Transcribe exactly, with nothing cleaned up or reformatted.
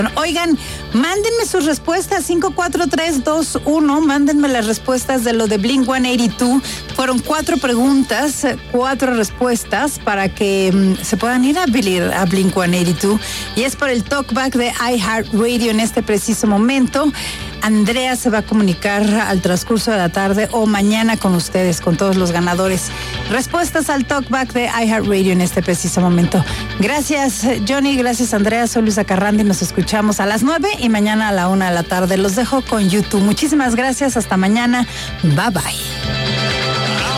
Oigan, mándenme sus respuestas, cinco cuatro tres dos uno, mándenme las respuestas de lo de Blink ciento ochenta y dos. Fueron cuatro preguntas, cuatro respuestas para que um, se puedan ir a, a Blink ciento ochenta y dos. Y es por el talkback de iHeartRadio en este preciso momento. Andrea se va a comunicar al transcurso de la tarde o mañana con ustedes, con todos los ganadores. Respuestas al talkback de iHeartRadio en este preciso momento. Gracias, Johnny. Gracias, Andrea. Soy Luisa Carrandi. Nos escuchamos a las nueve y mañana a la una de la tarde. Los dejo con YouTube. Muchísimas gracias. Hasta mañana. Bye, bye.